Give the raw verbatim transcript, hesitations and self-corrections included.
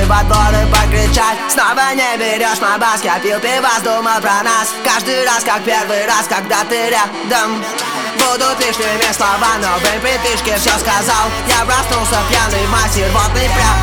во двор и покричать. Снова не берешь мой бас, я пил пиво, думал про нас. Каждый раз, как первый раз, когда ты рядом. Будут лишними слова, но в припишке все сказал. Я проснулся пьяный, мастер, рвотный прям.